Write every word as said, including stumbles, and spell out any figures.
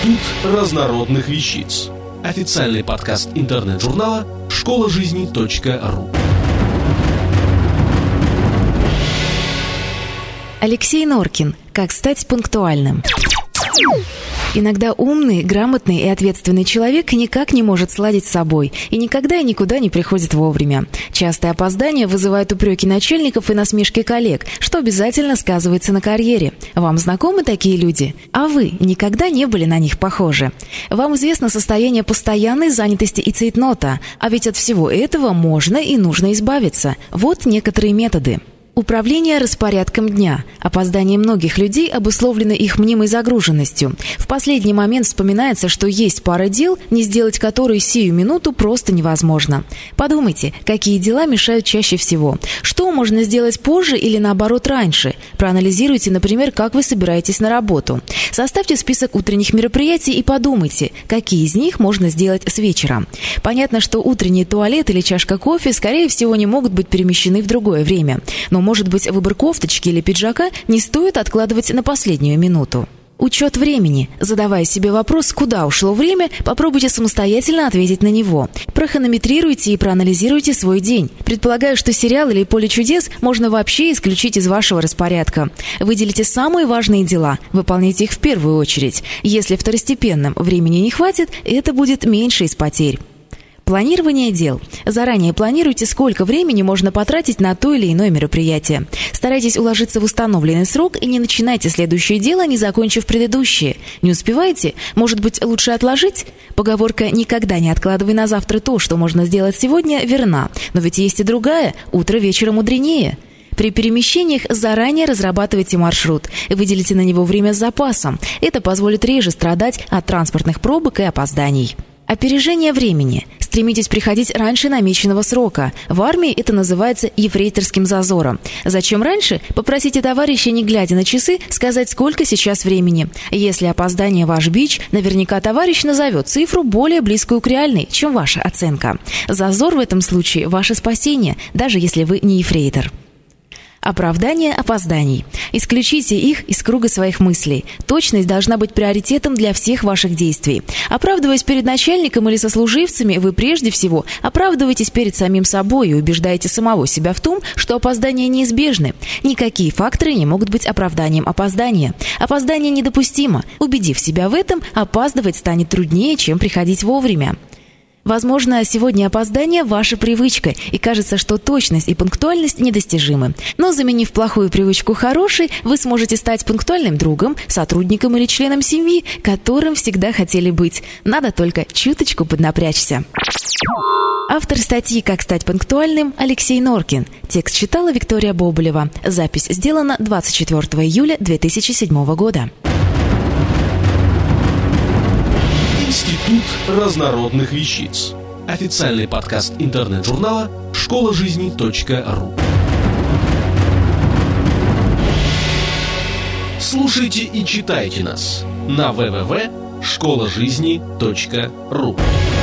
Институт разнородных вещиц. Официальный подкаст интернет-журнала школа жизни точка ру. Алексей Норкин. Как стать пунктуальным. Иногда умный, грамотный и ответственный человек никак не может сладить с собой и никогда и никуда не приходит вовремя. Частые опоздания вызывают упреки начальников и насмешки коллег, что обязательно сказывается на карьере. Вам знакомы такие люди? А вы никогда не были на них похожи? Вам известно состояние постоянной занятости и цейтнота, а ведь от всего этого можно и нужно избавиться. Вот некоторые методы. Управление распорядком дня. Опоздание многих людей обусловлено их мнимой загруженностью. В последний момент вспоминается, что есть пара дел, не сделать которые сию минуту просто невозможно. Подумайте, какие дела мешают чаще всего. Что можно сделать позже или наоборот раньше? Проанализируйте, например, как вы собираетесь на работу. Составьте список утренних мероприятий и подумайте, какие из них можно сделать с вечера. Понятно, что утренний туалет или чашка кофе, скорее всего, не могут быть перемещены в другое время. Но может быть, выбор кофточки или пиджака не стоит откладывать на последнюю минуту. Учет времени. Задавая себе вопрос, куда ушло время, попробуйте самостоятельно ответить на него. Прохронометрируйте и проанализируйте свой день. Предполагаю, что сериал или «Поле чудес» можно вообще исключить из вашего распорядка. Выделите самые важные дела, выполняйте их в первую очередь. Если второстепенным времени не хватит, это будет меньше из потерь. Планирование дел. Заранее планируйте, сколько времени можно потратить на то или иное мероприятие. Старайтесь уложиться в установленный срок и не начинайте следующее дело, не закончив предыдущее. Не успеваете? Может быть, лучше отложить? Поговорка «никогда не откладывай на завтра то, что можно сделать сегодня» верна. Но ведь есть и другая «утро вечера мудренее». При перемещениях заранее разрабатывайте маршрут и выделите на него время с запасом. Это позволит реже страдать от транспортных пробок и опозданий. Опережение времени. Стремитесь приходить раньше намеченного срока. В армии это называется ефрейторским зазором. Зачем раньше? Попросите товарища, не глядя на часы, сказать, сколько сейчас времени. Если опоздание ваш бич, наверняка товарищ назовет цифру более близкую к реальной, чем ваша оценка. Зазор в этом случае – ваше спасение, даже если вы не ефрейтор. Оправдание опозданий. Исключите их из круга своих мыслей. Точность должна быть приоритетом для всех ваших действий. Оправдываясь перед начальником или сослуживцами, вы прежде всего оправдываетесь перед самим собой и убеждаете самого себя в том, что опоздания неизбежны. Никакие факторы не могут быть оправданием опоздания. Опоздание недопустимо. Убедив себя в этом, опаздывать станет труднее, чем приходить вовремя. Возможно, сегодня опоздание – ваша привычка, и кажется, что точность и пунктуальность недостижимы. Но заменив плохую привычку хорошей, вы сможете стать пунктуальным другом, сотрудником или членом семьи, которым всегда хотели быть. Надо только чуточку поднапрячься. Автор статьи «Как стать пунктуальным» Алексей Норкин. Текст читала Виктория Боболева. Запись сделана двадцать четвёртого июля две тысячи седьмого года. Институт разнородных вещиц. Официальный подкаст интернет-журнала школа жизни точка ру. Слушайте и читайте нас на дабл ю дабл ю дабл ю точка школа жизни точка ру.